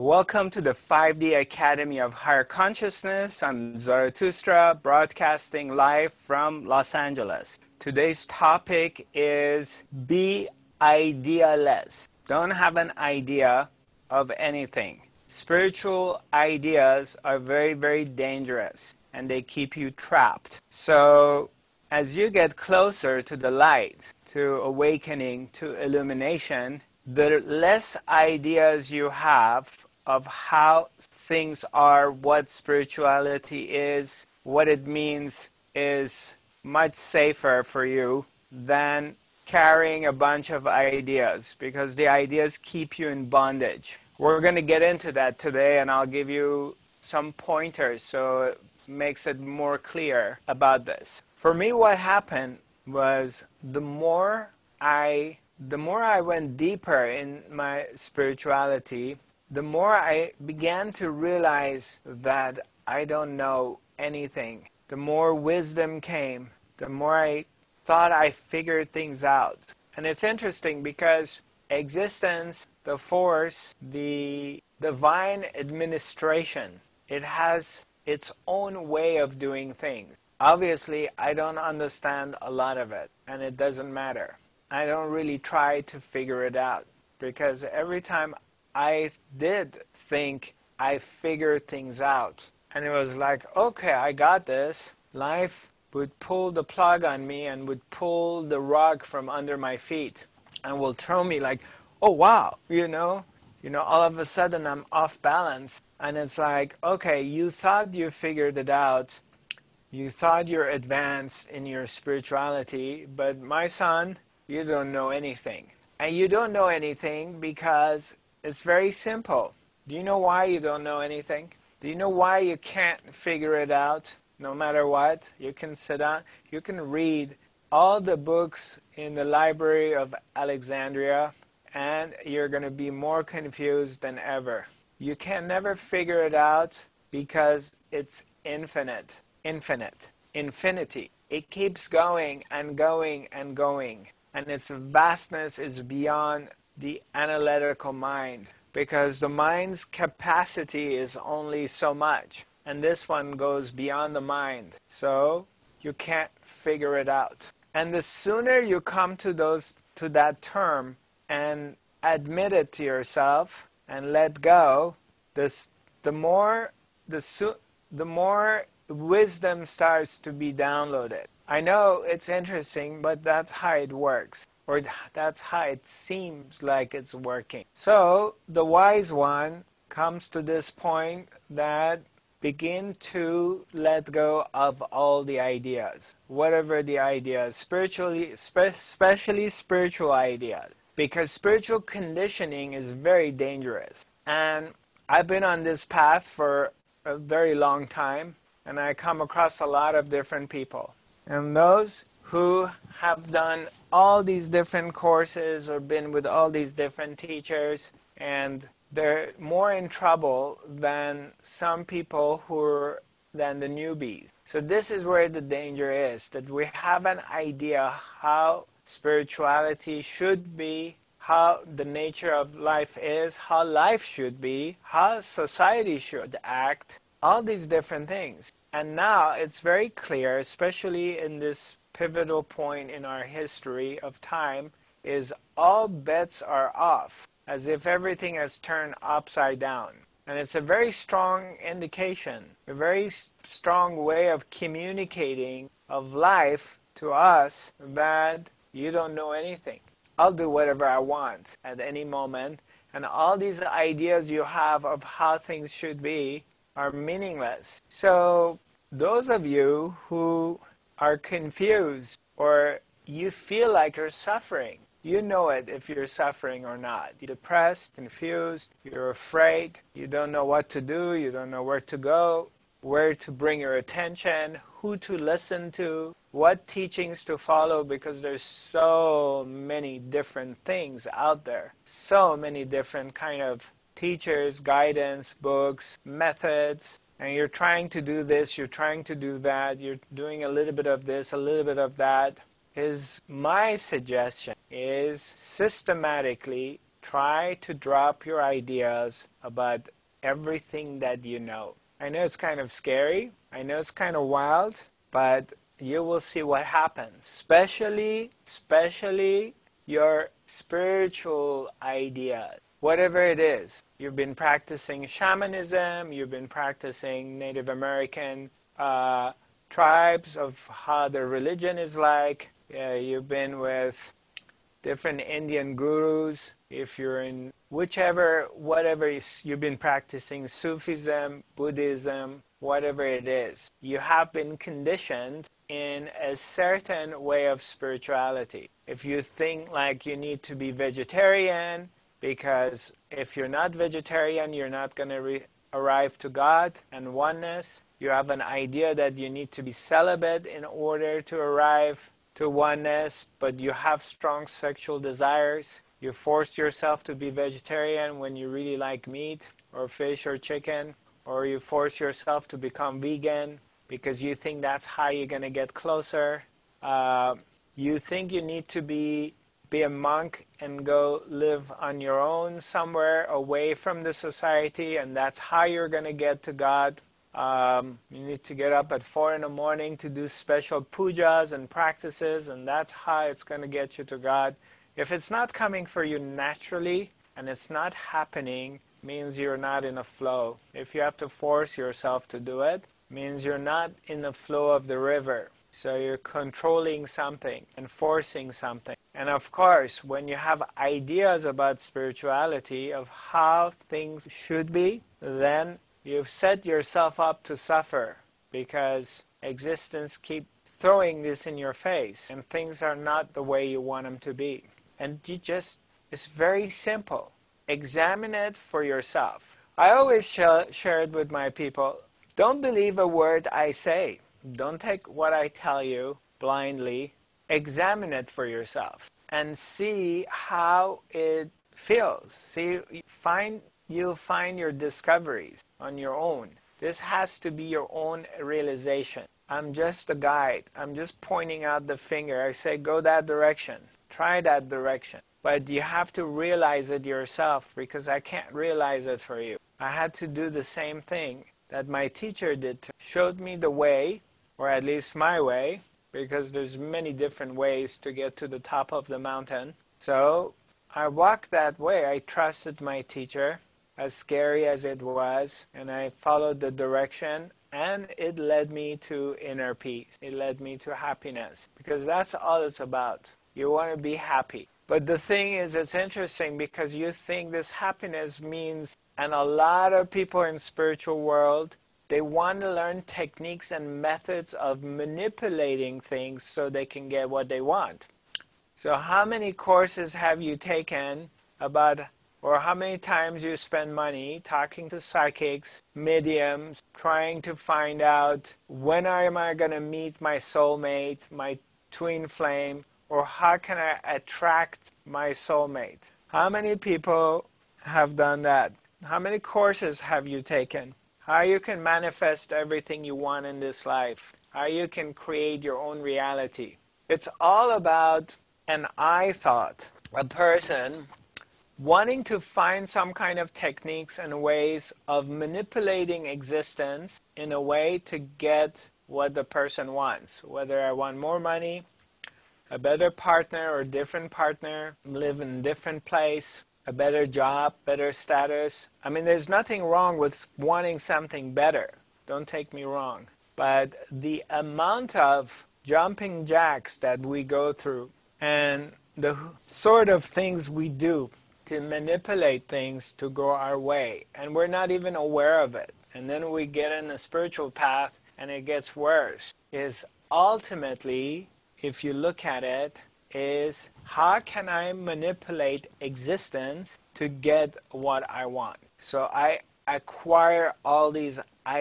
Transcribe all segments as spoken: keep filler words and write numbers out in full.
Welcome to the five D Academy of Higher Consciousness. I'm Zarathustra, broadcasting live from Los Angeles. Today's topic is be idealess. Don't have an idea of anything. Spiritual ideas are very, very dangerous and they keep you trapped. So as you get closer to the light, to awakening, to illumination, the less ideas you have of how things are, what spirituality is, what it means, is much safer for you than carrying a bunch of ideas, because the ideas keep you in bondage. We're going to get into that today, and I'll give you some pointers so it makes it more clear about this. For me, what happened was the more I the more I went deeper in my spirituality, the more I began to realize that I don't know anything. The more wisdom came, the more I thought I figured things out. And it's interesting because existence, the force, the divine administration, it has its own way of doing things. Obviously, I don't understand a lot of it, and it doesn't matter. I don't really try to figure it out, because every time I did think I figured things out, and it was like, okay, I got this, life would pull the plug on me and would pull the rug from under my feet and will throw me like, oh wow, you know, you know, all of a sudden I'm off balance. And it's like, okay, you thought you figured it out, you thought you're advanced in your spirituality, but my son, you don't know anything. And you don't know anything because it's very simple. Do you know why you don't know anything? Do you know why you can't figure it out no matter what? You can sit down, you can read all the books in the Library of Alexandria, and you're going to be more confused than ever. You can never figure it out because it's infinite, infinite, infinity. It keeps going and going and going. And its vastness is beyond the analytical mind, because the mind's capacity is only so much, and this one goes beyond the mind, so you can't figure it out. And the sooner you come to those to that term and admit it to yourself and let go, this the more the so, the more wisdom starts to be downloaded. I know it's interesting, but that's how it works. Or that's how it seems like it's working. So the wise one comes to this point that begin to let go of all the ideas, whatever the ideas, spiritually, spe- especially spiritual ideas, because spiritual conditioning is very dangerous. And I've been on this path for a very long time, and I come across a lot of different people. And those who have done all these different courses or been with all these different teachers, and they're more in trouble than some people who are than the newbies. So this is where the danger is, that we have an idea how spirituality should be, how the nature of life is, how life should be, how society should act, all these different things. And now it's very clear, especially in this pivotal point in our history of time, is all bets are off, as if everything has turned upside down. And it's a very strong indication, a very strong way of communicating of life to us that you don't know anything. I'll do whatever I want at any moment, and all these ideas you have of how things should be are meaningless. So those of you who are confused, or you feel like you're suffering, you know it if you're suffering or not. You're depressed, confused, you're afraid, you don't know what to do, you don't know where to go, where to bring your attention, who to listen to, what teachings to follow, because there's so many different things out there, so many different kind of teachers, guidance, books, methods, and you're trying to do this, you're trying to do that, you're doing a little bit of this, a little bit of that. Is my suggestion is systematically Try to drop your ideas about everything that you know. I know it's kind of scary. I know it's kind of wild, but you will see what happens. Especially, especially your spiritual ideas. Whatever it is. You've been practicing shamanism, you've been practicing Native American uh, tribes of how their religion is like. Uh, you've been with different Indian gurus. If you're in whichever, whatever you've been practicing, Sufism, Buddhism, whatever it is, you have been conditioned in a certain way of spirituality. If you think like you need to be vegetarian, because if you're not vegetarian, you're not going to arrive to God and oneness. You have an idea that you need to be celibate in order to arrive to oneness, but you have strong sexual desires. You forced yourself to be vegetarian when you really like meat or fish or chicken, or you force yourself to become vegan because you think that's how you're going to get closer. Uh, you think you need to be be a monk and go live on your own somewhere away from the society, and that's how you're going to get to God. Um, you need to get up at four in the morning to do special pujas and practices, and that's how it's going to get you to God. If it's not coming for you naturally and it's not happening, means you're not in a flow. If you have to force yourself to do it, means you're not in the flow of the river. So you're controlling something and forcing something. And of course, when you have ideas about spirituality, of how things should be, then you've set yourself up to suffer, because existence keeps throwing this in your face and things are not the way you want them to be. And you just, it's very simple. Examine it for yourself. I always sh share it with my people. Don't believe a word I say. Don't take what I tell you blindly. Examine it for yourself and see how it feels. See, find you'll find your discoveries on your own. This has to be your own realization. I'm just a guide. I'm just pointing out the finger. I say, go that direction. Try that direction. But you have to realize it yourself, because I can't realize it for you. I had to do the same thing that my teacher did. Showed me the way, or at least my way, because there's many different ways to get to the top of the mountain. So I walked that way. I trusted my teacher, as scary as it was, and I followed the direction, and it led me to inner peace. It led me to happiness, because that's all it's about. You want to be happy. But the thing is, it's interesting because you think this happiness means, and a lot of people in spiritual world, they want to learn techniques and methods of manipulating things so they can get what they want. So how many courses have you taken about, or how many times you spend money talking to psychics, mediums, trying to find out when am I going to meet my soulmate, my twin flame, or how can I attract my soulmate? How many people have done that? How many courses have you taken? How you can manifest everything you want in this life? How you can create your own reality? It's all about an I thought. A person wanting to find some kind of techniques and ways of manipulating existence in a way to get what the person wants. Whether I want more money, a better partner or different partner, live in a different place, a better job, better status. I mean, there's nothing wrong with wanting something better. Don't take me wrong. But the amount of jumping jacks that we go through and the sort of things we do to manipulate things to go our way, and we're not even aware of it. And then we get in a spiritual path and it gets worse, is ultimately, if you look at it, is how can I manipulate existence to get what I want? So I acquire all these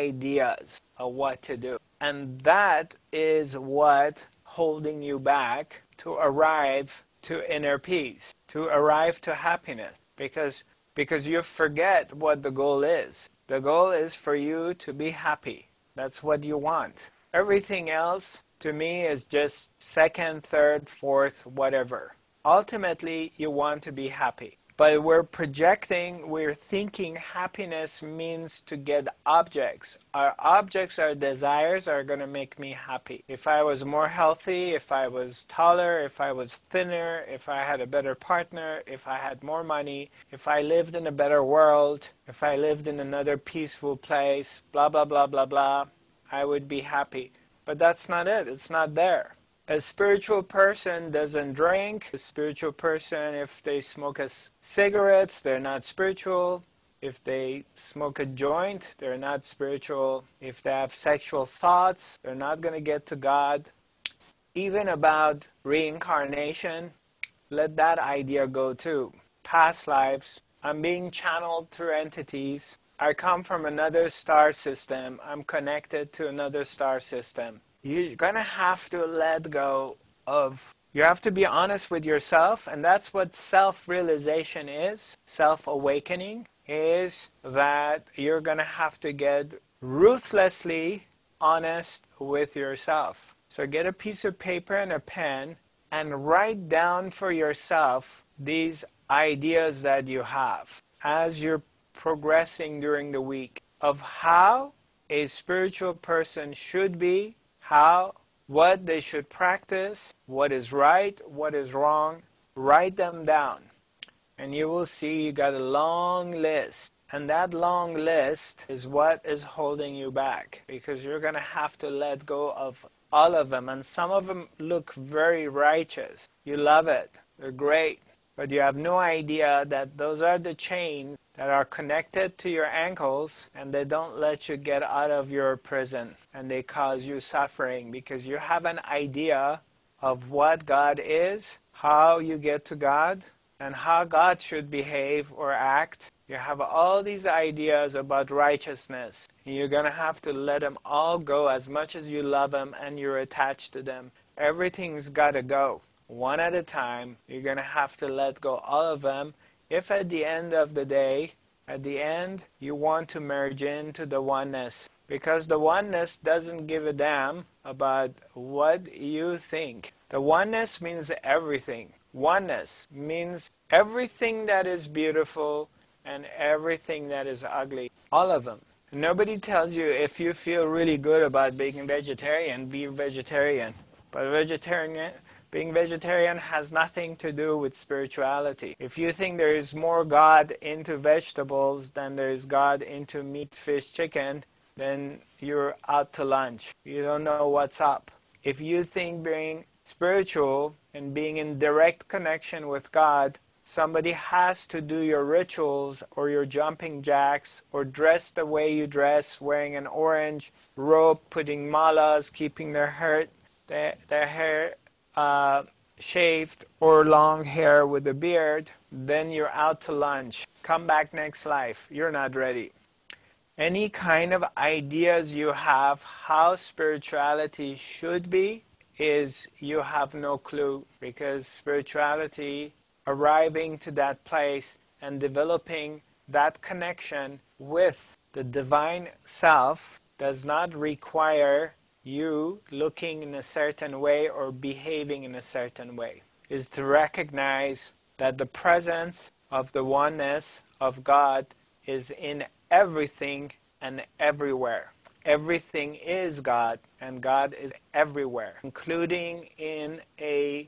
ideas of what to do. And that is what holding you back to arrive to inner peace, to arrive to happiness. Because, because you forget what the goal is. The goal is for you to be happy. That's what you want. Everything else, to me, is just second, third, fourth, whatever. Ultimately, you want to be happy. But we're projecting, we're thinking happiness means to get objects. Our objects, our desires are going to make me happy. If I was more healthy, if I was taller, if I was thinner, if I had a better partner, if I had more money, if I lived in a better world, if I lived in another peaceful place, blah, blah, blah, blah, blah, I would be happy. But that's not it. It's not there. A spiritual person doesn't drink. A spiritual person, if they smoke a c- cigarettes, they're not spiritual. If they smoke a joint, they're not spiritual. If they have sexual thoughts, they're not going to get to God. Even about reincarnation, let that idea go too. Past lives, I'm being channeled through entities. I come from another star system. I'm connected to another star system. You're going to have to let go of, you have to be honest with yourself, and that's what self-realization is. Self-awakening is that you're going to have to get ruthlessly honest with yourself. So get a piece of paper and a pen and write down for yourself these ideas that you have as you're progressing during the week of how a spiritual person should be, how, what they should practice, what is right, what is wrong. Write them down. And you will see you got a long list. And that long list is what is holding you back. Because you're going to have to let go of all of them. And some of them look very righteous. You love it. They're great. But you have no idea that those are the chains that are connected to your ankles, and they don't let you get out of your prison, and they cause you suffering because you have an idea of what God is, how you get to God, and how God should behave or act. You have all these ideas about righteousness, and you're going to have to let them all go as much as you love them and you're attached to them. Everything's got to go. One at a time, you're going to have to let go all of them. If at the end of the day, at the end, you want to merge into the oneness, because the oneness doesn't give a damn about what you think. The oneness means everything. Oneness means everything that is beautiful and everything that is ugly. All of them. Nobody tells you if you feel really good about being vegetarian, be vegetarian. But vegetarian... Being vegetarian has nothing to do with spirituality. If you think there is more God into vegetables than there is God into meat, fish, chicken, then you're out to lunch. You don't know what's up. If you think being spiritual and being in direct connection with God, somebody has to do your rituals or your jumping jacks or dress the way you dress, wearing an orange robe, putting malas, keeping their hair, their, their hair Uh, shaved or long hair with a beard, then you're out to lunch. Come back next life. You're not ready. Any kind of ideas you have how spirituality should be is you have no clue, because spirituality, arriving to that place and developing that connection with the divine self, does not require you looking in a certain way or behaving in a certain way. Is to recognize that the presence of the oneness of God is in everything and everywhere. Everything is God, and God is everywhere, including in a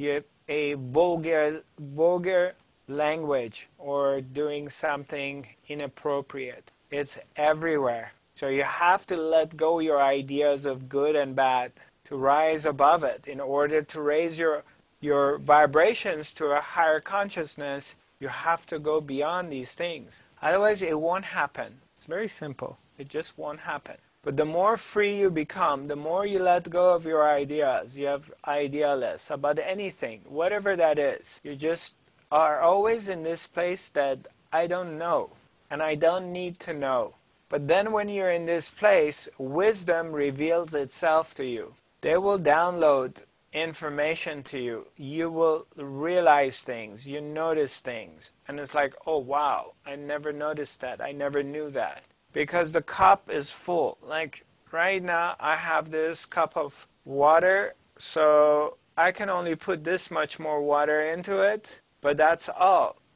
a vulgar vulgar language or doing something inappropriate. It's everywhere. So you have to let go your ideas of good and bad to rise above it. In order to raise your your vibrations to a higher consciousness, you have to go beyond these things. Otherwise, it won't happen. It's very simple. It just won't happen. But the more free you become, the more you let go of your ideas. You have idealists about anything, whatever that is. You just are always in this place that I don't know, and I don't need to know. But then when you're in this place, wisdom reveals itself to you. They will download information to you. You will realize things. You notice things. And it's like, oh wow, I never noticed that. I never knew that. Because the cup is full. Like right now I have this cup of water, so I can only put this much more water into it, but that's all.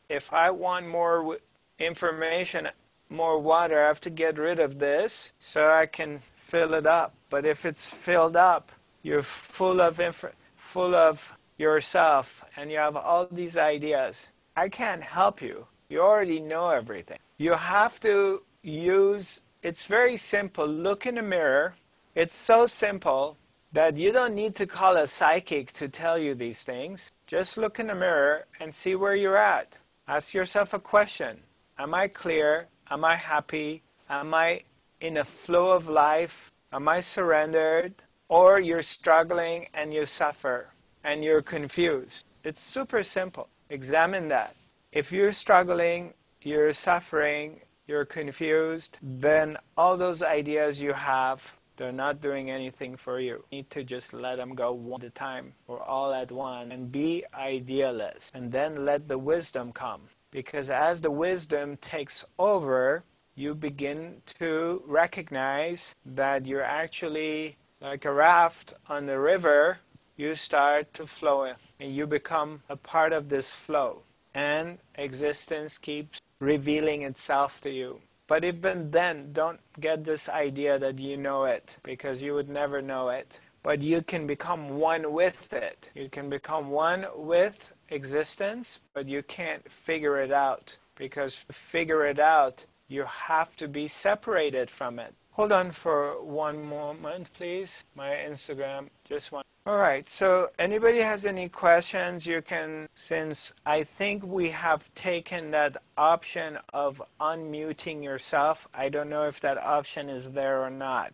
if I want more information, more water, I have to get rid of this so I can fill it up. But if it's filled up, you're full of inf- full of yourself and you have all these ideas. I can't help you. You already know everything. You have to use, it's very simple. Look in the mirror. It's so simple that you don't need to call a psychic to tell you these things. Just look in the mirror and see where you're at. Ask yourself a question. Am I clear? Am I happy? Am I in a flow of life? Am I surrendered? Or you're struggling and you suffer and you're confused. It's super simple. Examine that. If you're struggling, you're suffering, you're confused, then all those ideas you have, they're not doing anything for you. You need to just let them go one at a time or all at once and be idealist. And then let the wisdom come. Because as the wisdom takes over, you begin to recognize that you're actually like a raft on the river. You start to flow in, and you become a part of this flow. And existence keeps revealing itself to you. But even then, don't get this idea that you know it, because you would never know it. But you can become one with it. You can become one with existence, but you can't figure it out. Because to figure it out, you have to be separated from it. Hold on for one moment, please. My Instagram, just one. All right, so anybody has any questions, you can, since I think we have taken that option of unmuting yourself, I don't know if that option is there or not.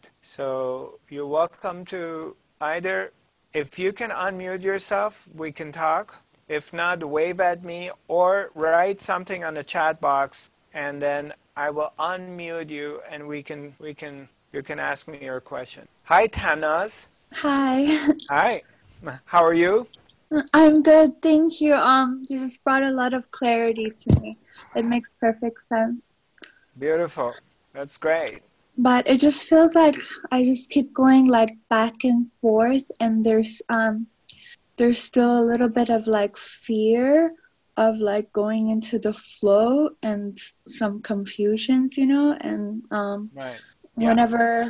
So you're welcome to either, if you can unmute yourself, we can talk. If not, wave at me or write something on the chat box, and then I will unmute you and we can, we can, you can ask me your question. Hi, Tanaz. Hi. Hi. How are you? I'm good, thank you. Um, you just brought a lot of clarity to me. It makes perfect sense. Beautiful. That's great. But it just feels like I just keep going like back and forth, and there's um there's still a little bit of like fear of like going into the flow and some confusions, you know, and um Right. Yeah. whenever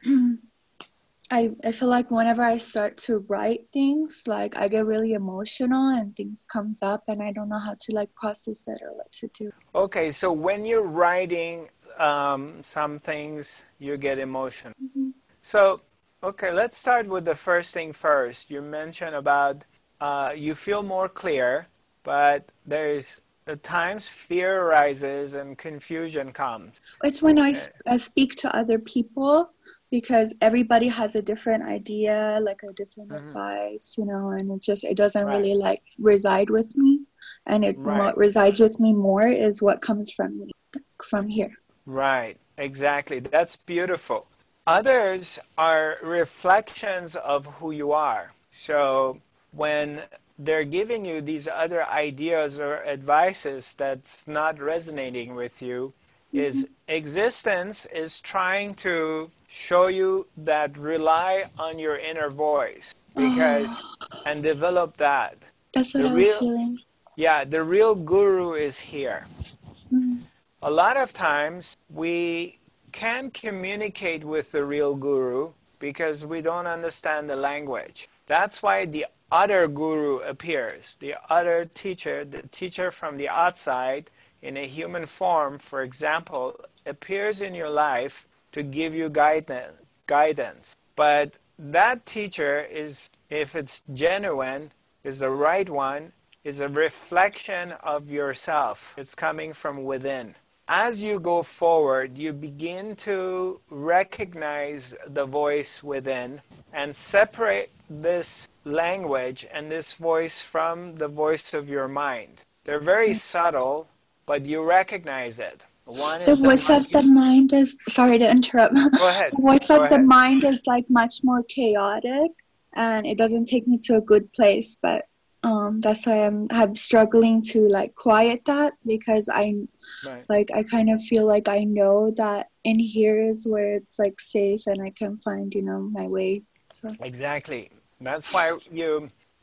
I, I feel like whenever I start to write things, like I get really emotional and things comes up and I don't know how to like process it or what to do. Okay, so when you're writing um, some things, you get emotional. Mm-hmm. So, okay, let's start with the first thing first. You mentioned about uh, you feel more clear, but there's at times fear arises and confusion comes. It's when I, I speak to other people, because everybody has a different idea, like a different mm-hmm. advice, you know, and it just, it doesn't right. really like reside with me. And it right. what resides with me more is what comes from me, from here. Right, exactly. That's beautiful. Others are reflections of who you are. So when they're giving you these other ideas or advices that's not resonating with you, mm-hmm. is existence is trying to show you that rely on your inner voice, because oh. and develop that. That's what the I real, was feeling. Yeah, the real guru is here. Mm-hmm. A lot of times we can't communicate with the real guru because we don't understand the language. That's why the other guru appears. The other teacher, the teacher from the outside in a human form, for example, appears in your life to give you guidance. guidance. But that teacher is, if it's genuine, is the right one, is a reflection of yourself. It's coming from within. As you go forward, you begin to recognize the voice within and separate this language and this voice from the voice of your mind. They're very subtle, but you recognize it. One is the voice the of the mind is, sorry to interrupt. Go ahead. The voice Go of ahead. the mind is like much more chaotic, and it doesn't take me to a good place, but um, that's why I'm, I'm struggling to like quiet that, because I right. like I kind of feel like I know that in here is where it's like safe and I can find, you know, my way. So. Exactly. That's why you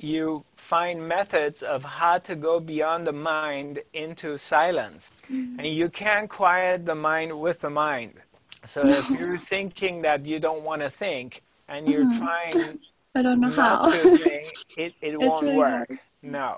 you find methods of how to go beyond the mind into silence. Mm. And you can't quiet the mind with the mind. So No. if you're thinking that you don't want to think and you're Mhm. trying I don't know not how. to think, it, it It's won't really hard. work. No.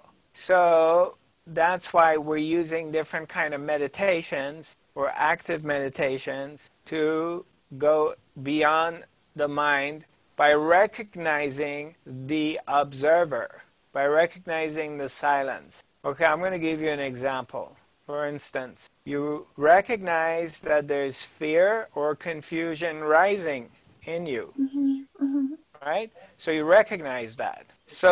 So that's why we're using different kind of meditations or active meditations to go beyond the mind by recognizing the observer, by recognizing the silence. Okay, I'm going to give you an example. For instance, you recognize that there's fear or confusion rising in you, Mhm. Mhm. right? So you recognize that.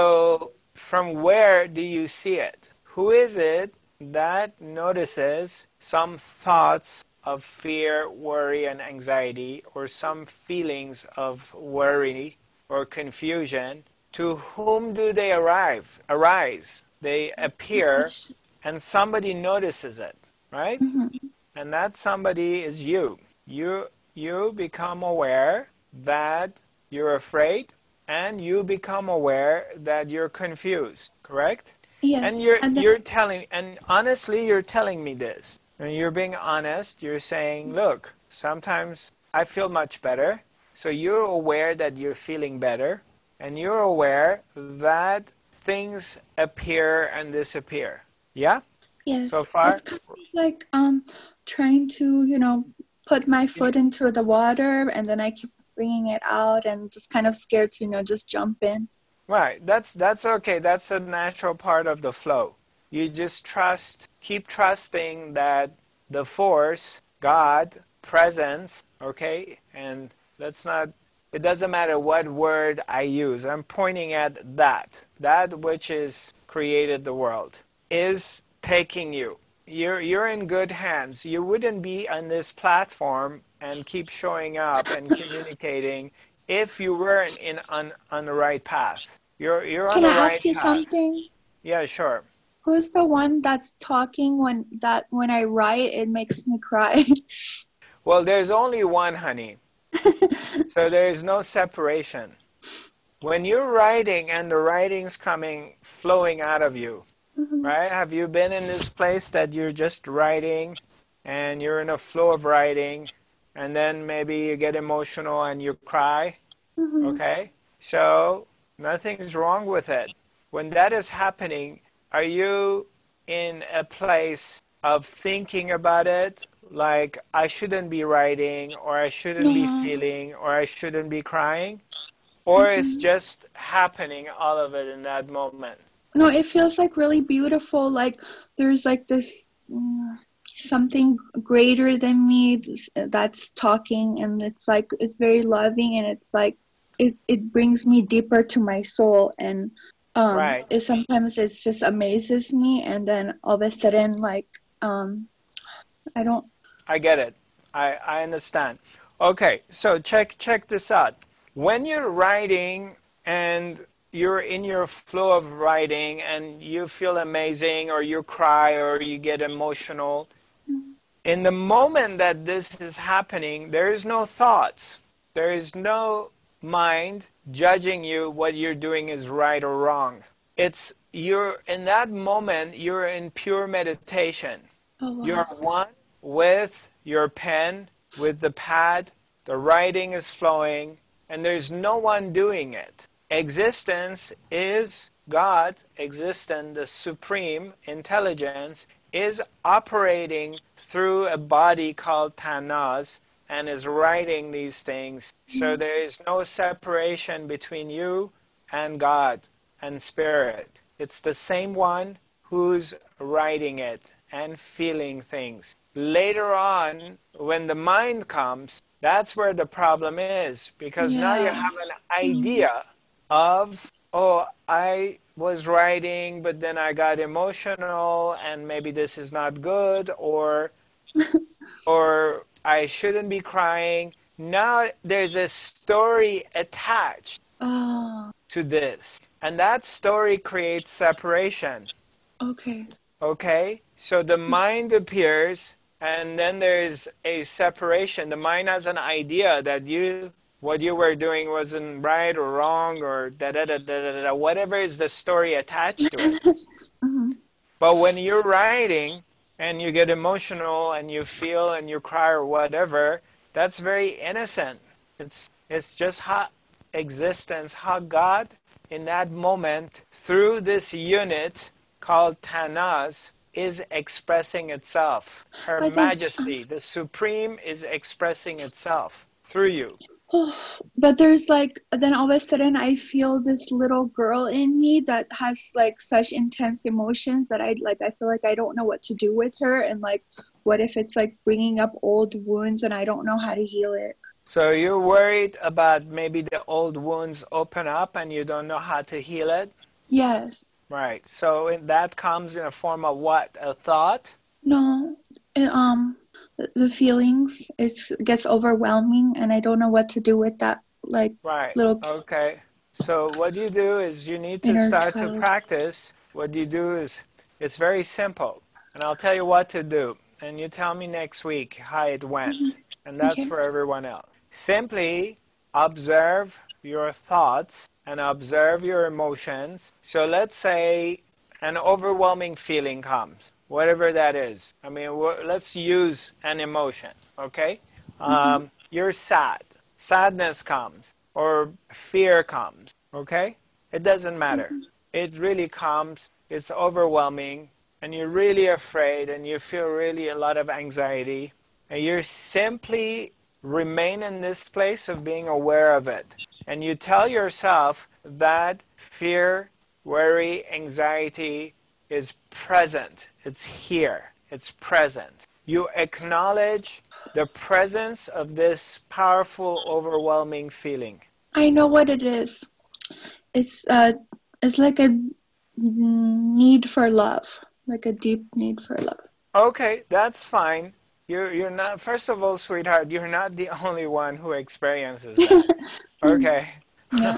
So from where do you see it? Who is it that notices some thoughts of fear, worry, and anxiety, or some feelings of worry or confusion? To whom do they arrive, arise? They Good appear, question. and somebody notices it, right? Mhm. And that somebody is you. You you become aware that you're afraid, and you become aware that you're confused, correct? Yes, And you're and then you're telling, and honestly you're telling me this. And you're being honest, you're saying, look, sometimes I feel much better. So you're aware that you're feeling better, and you're aware that things appear and disappear. Yeah? So yes, it's far? kind of like um trying to, you know, put my foot into the water, and then I keep bringing it out, and just kind of scared to, you know, just jump in. Right. That's that's okay. That's a natural part of the flow. You just trust, keep trusting that the force, God, presence, okay? And that's not, it doesn't matter what word I use. I'm pointing at that. That which is created the world is taking you. You're you're in good hands. You wouldn't be on this platform and keep showing up and communicating if you weren't in on on the right path. You're you're on Can the I right ask you path. something? Yeah, sure. Who's the one that's talking when that when I write it makes me cry? Well, there's only one, honey. So there is no separation. When you're writing and the writing's coming, flowing out of you, Mhm. right? Have you been in this place that you're just writing and you're in a flow of writing and then maybe you get emotional and you cry? Mhm. Okay? So nothing's wrong with it. When that is happening, are you in a place of thinking about it? Like, I shouldn't be writing, or I shouldn't be No. feeling, or I shouldn't be crying? Or it's Mhm. just happening, all of it in that moment? No, it feels like really beautiful. Like there's like this mm, something greater than me that's talking, and it's like it's very loving, and it's like it it brings me deeper to my soul, and um Right. it sometimes it just amazes me, and then all of a sudden like um I don't. I get it. I, I understand. Okay, so check check this out. When you're writing and you're in your flow of writing and you feel amazing or you cry or you get emotional, in the moment that this is happening, there is no thoughts. There is no mind judging you what you're doing is right or wrong. It's you're in that moment you're in pure meditation. Oh You're wow. one with your pen, with the pad, the writing is flowing, and there's no one doing it. Existence is God, existence, the supreme intelligence, is operating through a body called Tanaz and is writing these things. So there is no separation between you and God and Spirit. It's the same one who's writing it and feeling things. Later on, when the mind comes, that's where the problem is, because now you Yeah. have an idea of, oh, I was writing, but then I got emotional, and maybe this is not good, or or I shouldn't be crying. Now there's a story attached Oh, to this, and that story creates separation. okay. Okay, so the mind appears, and then there's a separation. The mind has an idea that you what you were doing wasn't right or wrong or da da da da da da, whatever is the story attached to it. Mm-hmm. But when you're writing and you get emotional and you feel and you cry or whatever, that's very innocent. It's, it's just how existence, how God in that moment, through this unit called Tanas, is expressing itself. Her But then, Majesty, the Supreme, is expressing itself through you. oh, but there's like, then all of a sudden I feel this little girl in me that has like such intense emotions that I like, I feel like I don't know what to do with her. And like, what if it's like bringing up old wounds and I don't know how to heal it? So you're worried about maybe the old wounds open up and you don't know how to heal it? Yes. Right. So in- that comes in a form of what? A thought? No, it, um, the feelings, it gets overwhelming and I don't know what to do with that, like, Right. little Okay. So what you do is you need to inner start to child. practice. What you do is, it's very simple. And I'll tell you what to do. And you tell me next week how it went. And that's Okay. for everyone else. Simply observe your thoughts and observe your emotions. So let's say an overwhelming feeling comes, whatever that is. I mean, wh- let's use an emotion, okay? Um, you're sad. Sadness comes, or fear comes, okay? It doesn't matter. It really comes, it's overwhelming, and you're really afraid, and you feel really a lot of anxiety, and you're simply remain in this place of being aware of it. And you tell yourself that fear, worry, anxiety is present. It's here. It's present. You acknowledge the presence of this powerful, overwhelming feeling. I know what it is. It's uh, it's like a need for love, like a deep need for love. Okay, that's fine. You're, you're not, first of all, sweetheart, you're not the only one who experiences that. Okay. Yeah.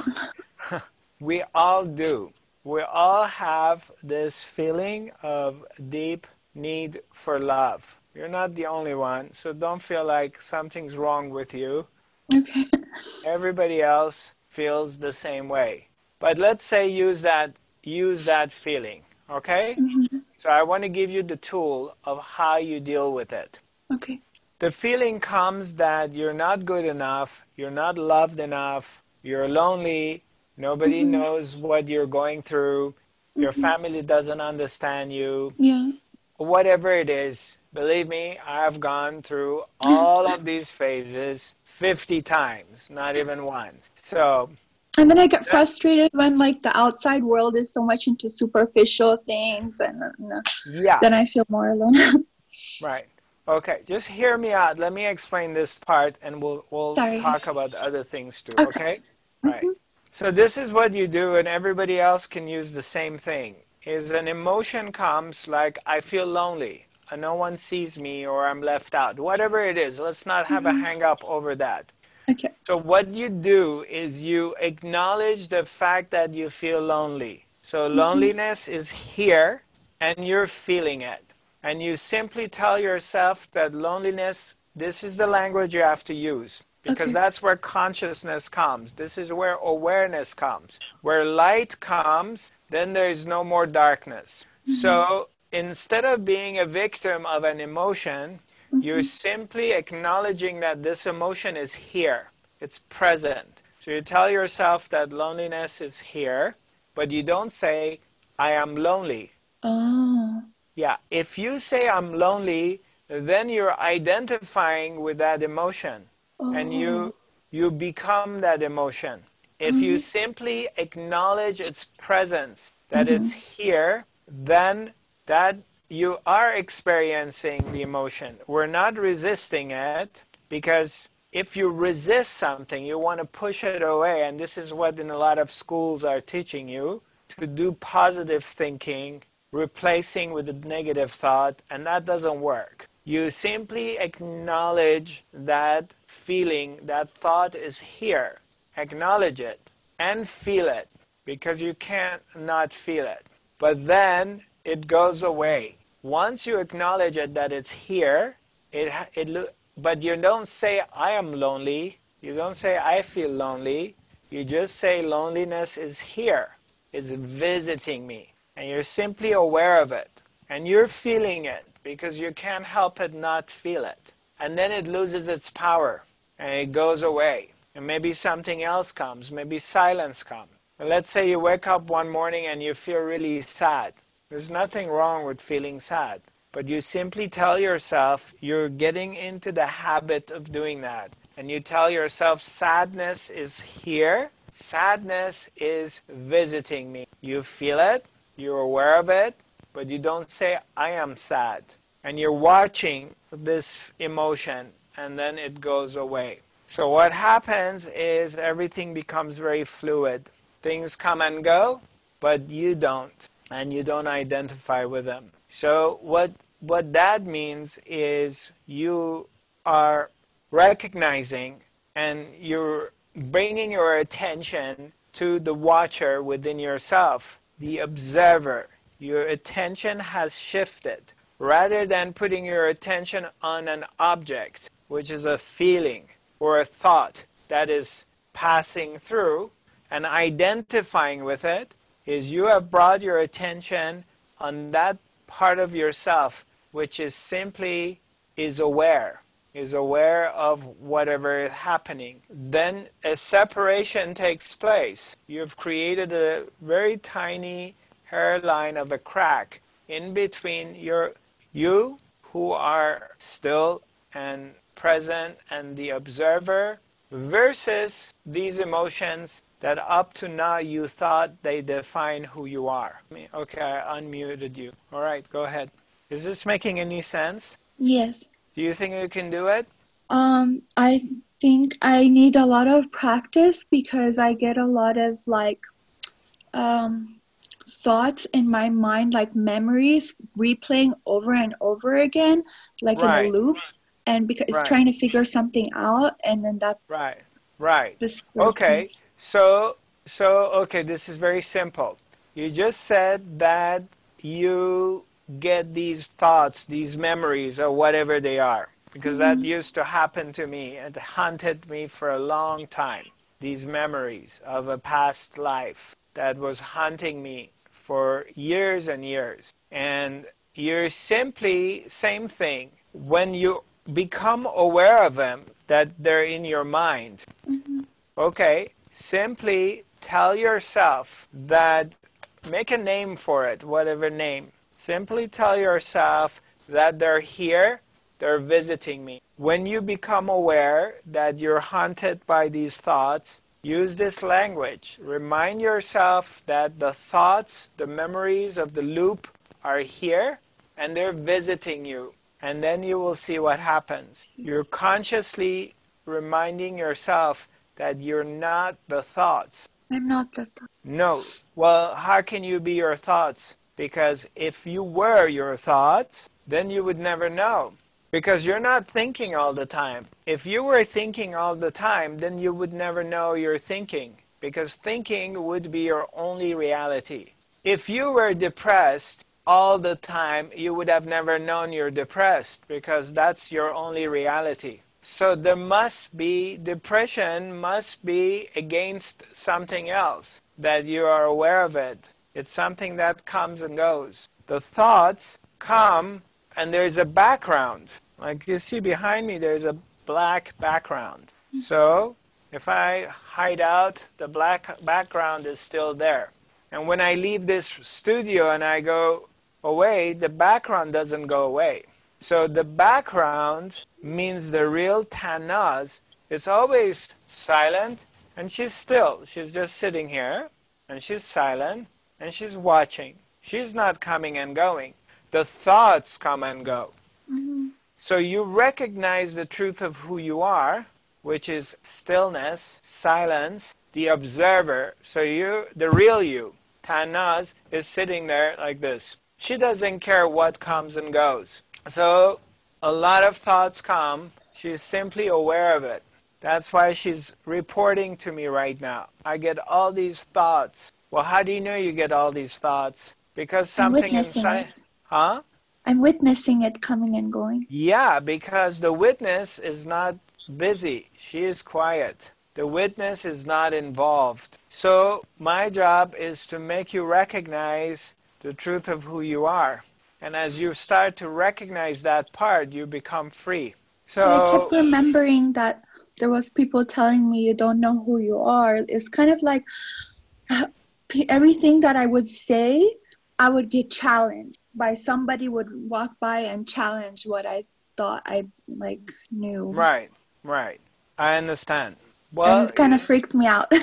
We all do. We all have this feeling of deep need for love. You're not the only one, so don't feel like something's wrong with you. Okay. Everybody else feels the same way. But let's say use that use that feeling, okay? Mm-hmm. So I want to give you the tool of how you deal with it. Okay. The feeling comes that you're not good enough, you're not loved enough, you're lonely, nobody Mm-hmm. knows what you're going through, your Mm-hmm. family doesn't understand you, Yeah. whatever it is. Believe me, I've gone through all of these phases fifty times, not even once. So, And then I get that, frustrated when like the outside world is so much into superficial things, and uh, yeah, then I feel more alone. right. Okay, just hear me out. Let me explain this part and we'll we'll Sorry. talk about other things too, Okay. okay? Right. Mm-hmm. So this is what you do and everybody else can use the same thing. Is an emotion comes like I feel lonely, and no one sees me or I'm left out. Whatever it is, let's not have a Mm-hmm. hang up over that. Okay. So what you do is you acknowledge the fact that you feel lonely. So loneliness is here and you're feeling it. And you simply tell yourself that loneliness, this is the language you have to use. Because Okay. that's where consciousness comes. This is where awareness comes. Where light comes, then there is no more darkness. Mm-hmm. So instead of being a victim of an emotion, you're simply acknowledging that this emotion is here. It's present. So you tell yourself that loneliness is here, but you don't say, I am lonely. Oh. Yeah, if you say I'm lonely, then you're identifying with that emotion. Oh. And you you become that emotion. If you simply acknowledge its presence, that Mm-hmm. it's here, then that you are experiencing the emotion. We're not resisting it, because if you resist something, you want to push it away, and this is what in a lot of schools are teaching you, to do positive thinking, replacing with a negative thought, and that doesn't work. You simply acknowledge that feeling, that thought is here. Acknowledge it and feel it, because you can't not feel it. But then it goes away. Once you acknowledge it that it's here, it, it but you don't say I am lonely, You don't say, I feel lonely. You just say, loneliness is here, is visiting me. And you're simply aware of it. And you're feeling it because you can't help it not feel it. And then it loses its power and it goes away. And maybe something else comes, maybe silence comes. Let's say you wake up one morning and you feel really sad. There's nothing wrong with feeling sad. But you simply tell yourself you're getting into the habit of doing that. And you tell yourself sadness is here. Sadness is visiting me. You feel it. You're aware of it. But you don't say, I am sad. And you're watching this emotion and then it goes away. So what happens is everything becomes very fluid. Things come and go, but you don't. And you don't identify with them. So what, what that means is you are recognizing and you're bringing your attention to the watcher within yourself, the observer. Your attention has shifted. Rather than putting your attention on an object, which is a feeling or a thought that is passing through, and identifying with it, is you have brought your attention on that part of yourself which is simply is aware, is aware of whatever is happening. Then a separation takes place. You've created a very tiny hairline of a crack in between your you who are still and present and the observer versus these emotions that up to now you thought they define who you are. Okay, I unmuted you. All right, go ahead. Is this making any sense? Yes. Do you think you can do it? Um, I think I need a lot of practice because I get a lot of like um, thoughts in my mind, like memories replaying over and over again, like right. in a loop. And because right. it's trying to figure something out, and then that. Right, right. Just okay, so, so, okay, this is very simple. You just said that you get these thoughts, these memories, or whatever they are. Because mm-hmm. that used to happen to me. It haunted me for a long time. These memories of a past life that was haunting me for years and years. And you're simply, same thing, when you become aware of them, that they're in your mind. Mm-hmm. Okay, simply tell yourself that, make a name for it, whatever name. Simply tell yourself that they're here, they're visiting me. When you become aware that you're haunted by these thoughts, use this language. Remind yourself that the thoughts, the memories of the loop are here and they're visiting you. And then you will see what happens. You're consciously reminding yourself that you're not the thoughts. I'm not the thought. No. Well, how can you be your thoughts? Because if you were your thoughts, then you would never know. Because you're not thinking all the time. If you were thinking all the time, then you would never know you're thinking. Because thinking would be your only reality. If you were depressed all the time, you would have never known you're depressed. Because that's your only reality. So there must be, depression must be against something else, that you are aware of it. It's something that comes and goes. The thoughts come and there's a background. Like you see behind me, there's a black background. So if I hide out, the black background is still there. And when I leave this studio and I go away, the background doesn't go away. So the background means the real Tannaz. It's always silent and she's still. She's just sitting here and she's silent and she's watching. She's not coming and going. The thoughts come and go. Mm-hmm. So you recognize the truth of who you are, which is stillness, silence, the observer. So you, the real you, Tannaz, is sitting there like this. She doesn't care what comes and goes. So a lot of thoughts come. She's simply aware of it. That's why she's reporting to me right now. I get all these thoughts. Well, how do you know you get all these thoughts? Because something inside... It. Huh? I'm witnessing it coming and going. Yeah, because the witness is not busy. She is quiet. The witness is not involved. So my job is to make you recognize the truth of who you are. And as you start to recognize that part, you become free. So I kept remembering that there was people telling me you don't know who you are. It's kind of like everything that I would say, I would get challenged by somebody would walk by and challenge what I thought I like knew. Right, right. I understand. Well, and it kind of freaked me out.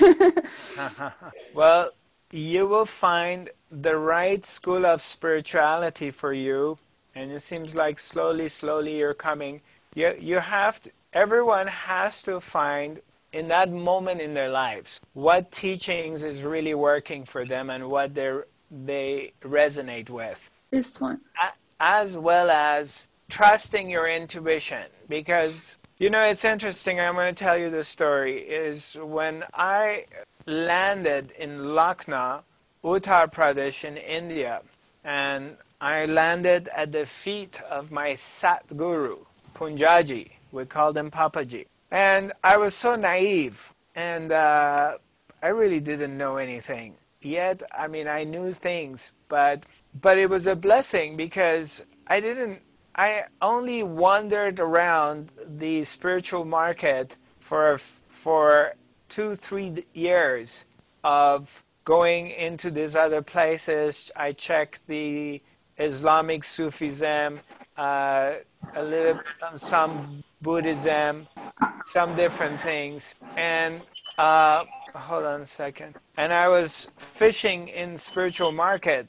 Well, you will find the right school of spirituality for you, and it seems like slowly, slowly you're coming. You, you have to, everyone has to find in that moment in their lives what teachings is really working for them and what they they resonate with. This one. As well as trusting your intuition, because you know, it's interesting. I'm going to tell you the story. Is when I landed in Lucknow, Uttar Pradesh in India, and I landed at the feet of my Satguru, Punjaji. We called him Papaji. And I was so naive, and uh, I really didn't know anything. Yet, I mean, I knew things, but but it was a blessing because I didn't. I only wandered around the spiritual market for for two, three years of going into these other places. I checked the Islamic Sufism, uh, a little, some Buddhism, some different things, and uh, hold on a second. And I was fishing in spiritual market,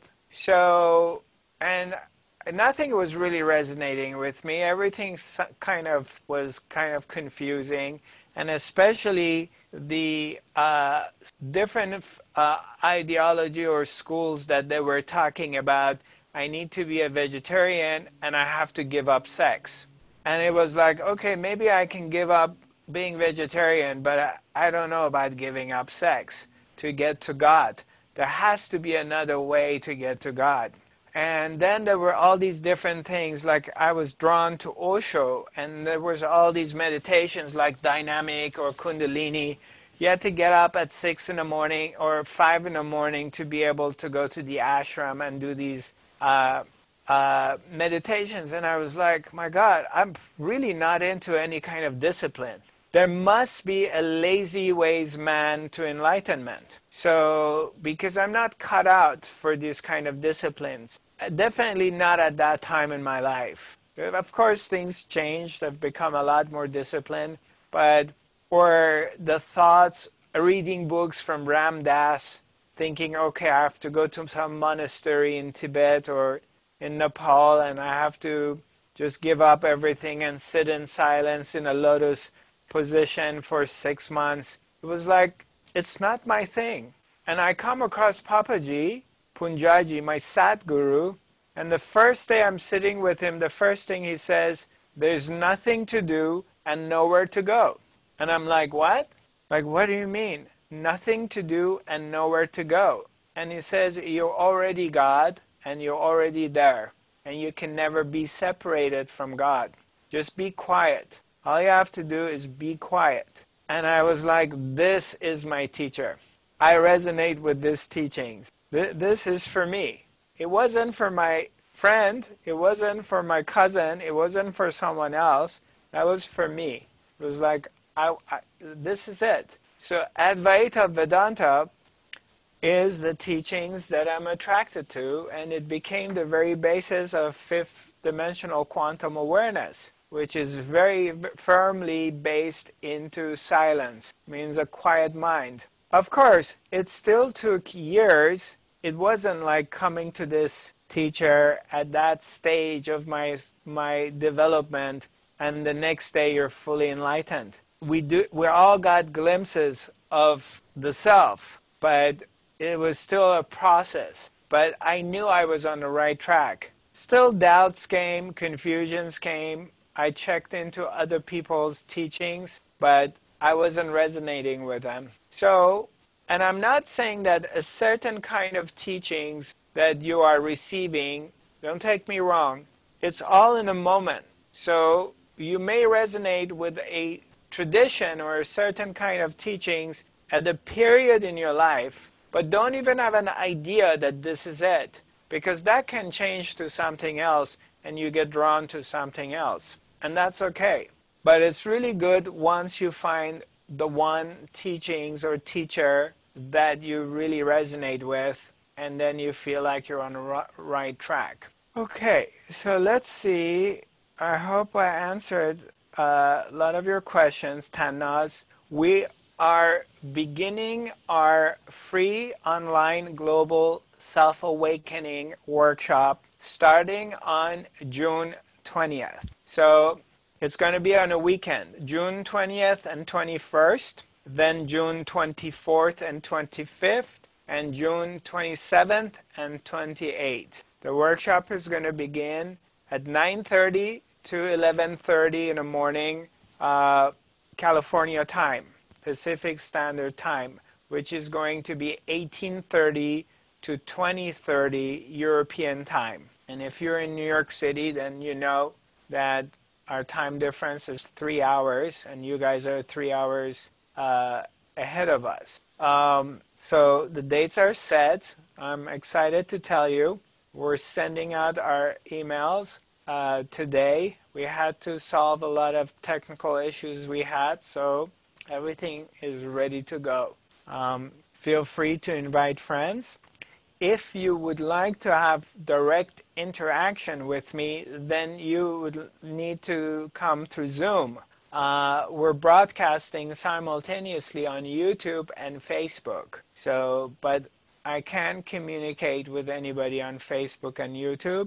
so and. Nothing was really resonating with me. Everything kind of was kind of confusing, and especially the uh, different uh, ideology or schools that they were talking about. I need to be a vegetarian and I have to give up sex. And it was like, okay, maybe I can give up being vegetarian, but I, I don't know about giving up sex to get to God. There has to be another way to get to God. And then there were all these different things, like I was drawn to Osho, and there was all these meditations like dynamic or kundalini. You had to get up at six in the morning or five in the morning to be able to go to the ashram and do these uh, uh, meditations. And I was like, my God, I'm really not into any kind of discipline. There must be a lazy ways man to enlightenment. So, because I'm not cut out for these kind of disciplines. Definitely not at that time in my life. Of course, things changed. I've become a lot more disciplined. But, or the thoughts, reading books from Ram Dass, thinking, okay, I have to go to some monastery in Tibet or in Nepal, and I have to just give up everything and sit in silence in a lotus position for six months. It was like, it's not my thing. And I come across Papaji, Punjaji, my Satguru, and the first day I'm sitting with him, the first thing he says, there's nothing to do and nowhere to go. And I'm like, what? Like, what do you mean? Nothing to do and nowhere to go. And he says, you're already God and you're already there. And you can never be separated from God. Just be quiet. All you have to do is be quiet. And I was like, this is my teacher. I resonate with these teachings. This is for me. It wasn't for my friend. It wasn't for my cousin. It wasn't for someone else. That was for me. It was like, I, I, this is it. So Advaita Vedanta is the teachings that I'm attracted to, and it became the very basis of fifth dimensional quantum awareness, which is very firmly based into silence, means a quiet mind. Of course, it still took years. It wasn't like coming to this teacher at that stage of my my development and the next day you're fully enlightened. We do we all got glimpses of the self, but it was still a process. But I knew I was on the right track. Still doubts came, confusions came. I checked into other people's teachings, but I wasn't resonating with them. So, and I'm not saying that a certain kind of teachings that you are receiving, don't take me wrong, it's all in a moment. So you may resonate with a tradition or a certain kind of teachings at a period in your life, but don't even have an idea that this is it, because that can change to something else and you get drawn to something else, and that's okay. But it's really good once you find the one teachings or teacher that you really resonate with, and then you feel like you're on the right track. Okay, so let's see. I hope I answered uh, a lot of your questions, Tanaz. We are beginning our free online global self-awakening workshop starting on June twentieth. So it's going to be on a weekend, June twentieth and twenty-first, then June twenty-fourth and twenty-fifth, and June twenty-seventh and twenty-eighth. The workshop is going to begin at nine thirty to eleven thirty in the morning, uh, California time, Pacific Standard Time, which is going to be eighteen thirty to twenty thirty European time. And if you're in New York City, then you know that our time difference is three hours, and you guys are three hours uh, ahead of us. Um, so the dates are set. I'm excited to tell you. We're sending out our emails uh, today. We had to solve a lot of technical issues we had, so everything is ready to go. Um, feel free to invite friends. If you would like to have direct interaction with me, then you would need to come through Zoom. Uh, we're broadcasting simultaneously on YouTube and Facebook. So, but I can't communicate with anybody on Facebook and YouTube.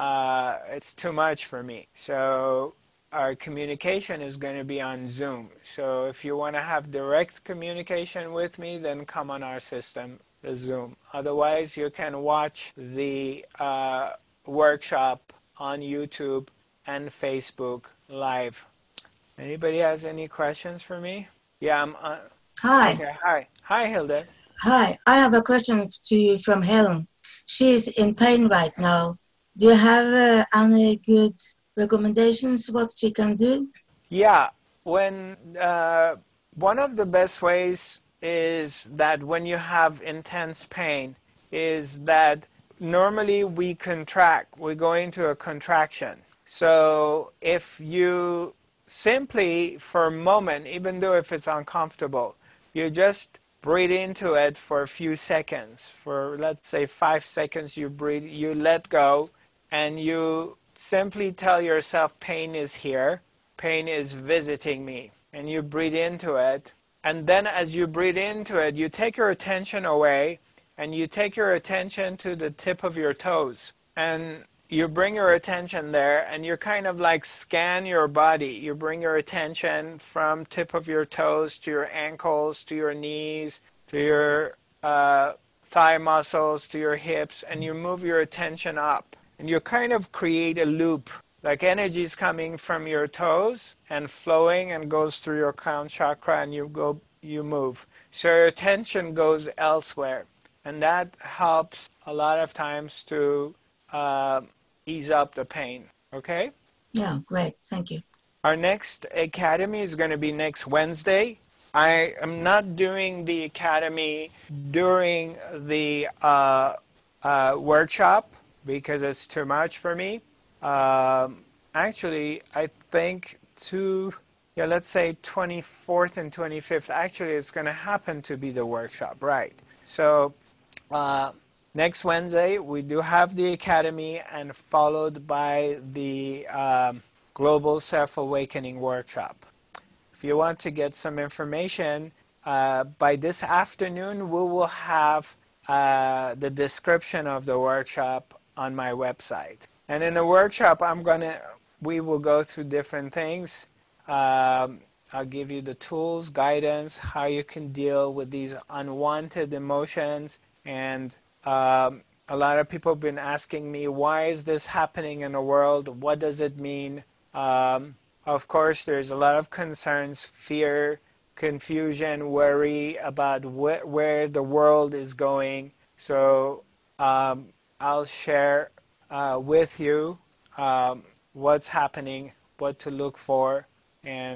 Uh, it's too much for me. So our communication is going to be on Zoom. So if you want to have direct communication with me, then come on our system, the Zoom. Otherwise, you can watch the uh, workshop on YouTube and Facebook live. Anybody has any questions for me? Yeah, I'm. Uh, Hi. Okay, hi. Hi, Hilda. Hi. I have a question to you from Helen. She is in pain right now. Do you have uh, any good recommendations what she can do? Yeah, when uh, one of the best ways is that when you have intense pain is that normally we contract, we go into a contraction. So if you simply for a moment, even though if it's uncomfortable, you just breathe into it for a few seconds. For let's say five seconds, you breathe, you let go, and you simply tell yourself pain is here, pain is visiting me, and you breathe into it. And then as you breathe into it, you take your attention away, and you take your attention to the tip of your toes. And you bring your attention there, and you kind of like scan your body. You bring your attention from tip of your toes to your ankles, to your knees, to your uh, thigh muscles, to your hips, and you move your attention up. And you kind of create a loop, like energy is coming from your toes and flowing and goes through your crown chakra, and you go, you move. So your attention goes elsewhere, and that helps a lot of times to uh, ease up the pain. Okay? Yeah, great. Thank you. Our next academy is going to be next Wednesday. I am not doing the academy during the uh, uh, workshop because it's too much for me. Um, actually, I think to, yeah, let's say twenty-fourth and twenty-fifth, actually it's going to happen to be the workshop, right? So uh, next Wednesday, we do have the academy, and followed by the um, Global Self-Awakening Workshop. If you want to get some information, uh, by this afternoon, we will have uh, the description of the workshop on my website. And in the workshop, I'm gonna, we will go through different things. Um, I'll give you the tools, guidance, how you can deal with these unwanted emotions. And um, a lot of people have been asking me, why is this happening in the world? What does it mean? Um, of course, there's a lot of concerns, fear, confusion, worry about wh where the world is going. So um, I'll share uh, with you um, what's happening, what to look for, and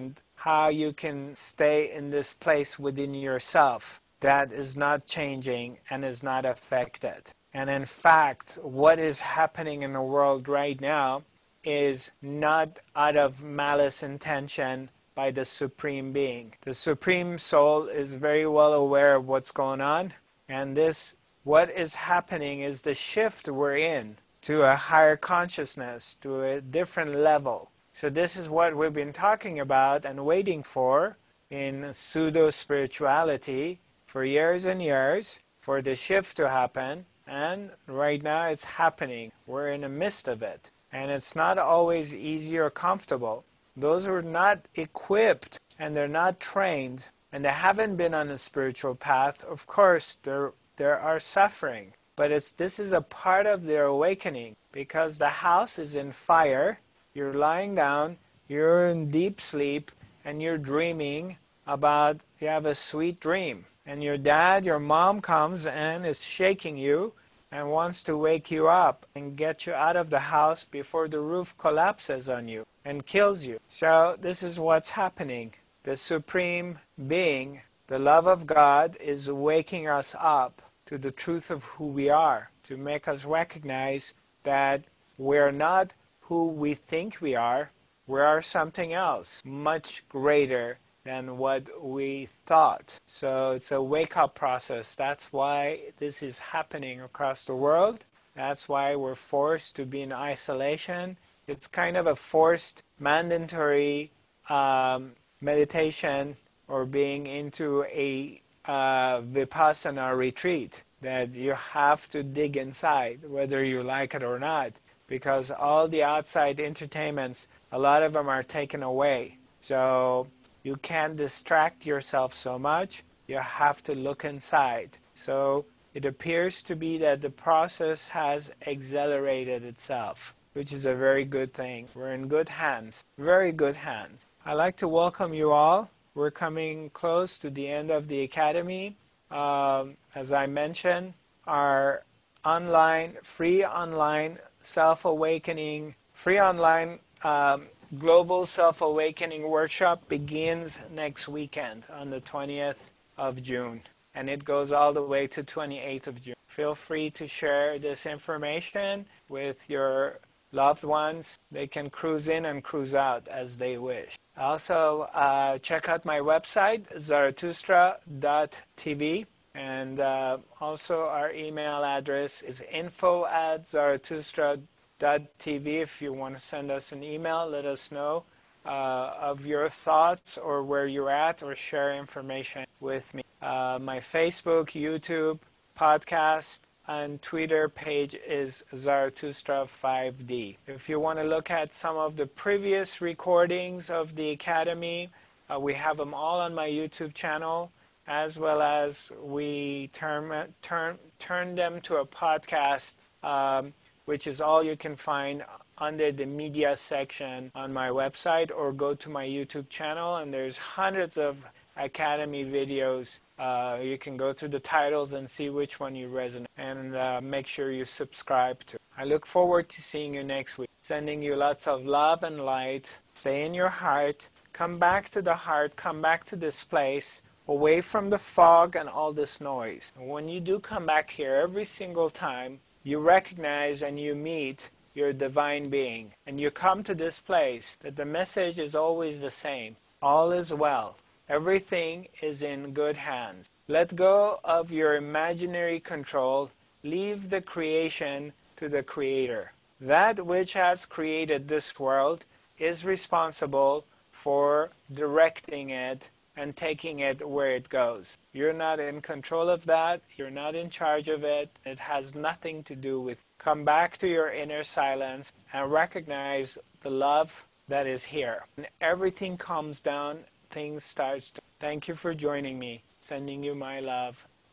how you can stay in this place within yourself that is not changing and is not affected. And in fact, what is happening in the world right now is not out of malice intention by the Supreme Being. The Supreme Soul is very well aware of what's going on, and this, what is happening is the shift we're in to a higher consciousness, to a different level. So this is what we've been talking about and waiting for in pseudo-spirituality for years and years, for the shift to happen, and right now it's happening. We're in the midst of it. And it's not always easy or comfortable. Those who are not equipped and they're not trained and they haven't been on a spiritual path, of course, there, there are suffering. But it's, this is a part of their awakening, because the house is in fire, you're lying down, you're in deep sleep, and you're dreaming about, you have a sweet dream. And your dad, your mom comes and is shaking you and wants to wake you up and get you out of the house before the roof collapses on you and kills you. So this is what's happening. The Supreme Being, the love of God, is waking us up to the truth of who we are, to make us recognize that we're not who we think we are. We are something else, much greater than what we thought. So it's a wake-up process. That's why this is happening across the world. That's why we're forced to be in isolation. It's kind of a forced, mandatory um, meditation, or being into a uh, Vipassana retreat, that you have to dig inside, whether you like it or not, because all the outside entertainments, a lot of them are taken away. So you can't distract yourself so much. You have to look inside. So it appears to be that the process has accelerated itself, which is a very good thing. We're in good hands, very good hands. I'd like to welcome you all. We're coming close to the end of the Academy. Um, as I mentioned, our online, free online self-awakening, free online um, Global Self-Awakening Workshop begins next weekend on the twentieth of June, and it goes all the way to twenty-eighth of June. Feel free to share this information with your loved ones. They can cruise in and cruise out as they wish. Also, uh, check out my website, zarathustra dot t v, and uh, also our email address is info at zarathustra dot t v. If you want to send us an email, let us know uh, of your thoughts or where you're at, or share information with me. Uh, my Facebook, YouTube, podcast, and Twitter page is Zarathustra five D. If you want to look at some of the previous recordings of the Academy, uh, we have them all on my YouTube channel, as well as we turn, turn, turn them to a podcast, um, which is all you can find under the media section on my website, or go to my YouTube channel, and there's hundreds of Academy videos. Uh, you can go through the titles and see which one you resonate, and uh, make sure you subscribe to. I look forward to seeing you next week. Sending you lots of love and light. Stay in your heart. Come back to the heart. Come back to this place, away from the fog and all this noise. And when you do come back here, every single time, you recognize and you meet your divine being. And you come to this place that the message is always the same. All is well. Everything is in good hands. Let go of your imaginary control. Leave the creation to the Creator. That which has created this world is responsible for directing it and taking it where it goes. You're not in control of that. You're not in charge of it. It has nothing to do with. Come back to your inner silence and recognize the love that is here. When everything calms down, things start to. Thank you for joining me. Sending you my love.